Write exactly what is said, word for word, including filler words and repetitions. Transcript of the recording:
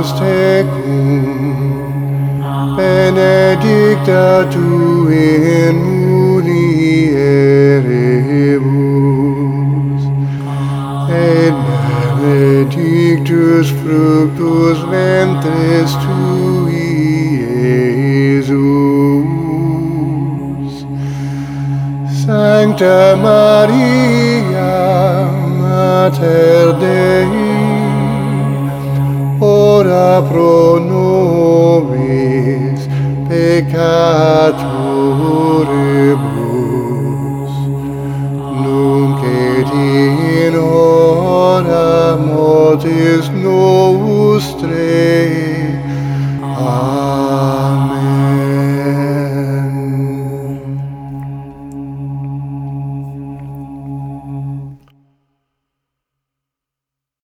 Deus tecum, benedicta tu in mulieribus, et benedictus fructus ventris tui, Iesus. Sancta Maria, Mater Dei, ora pro nobis peccatoribus, nunc et in hora mortis nostrae.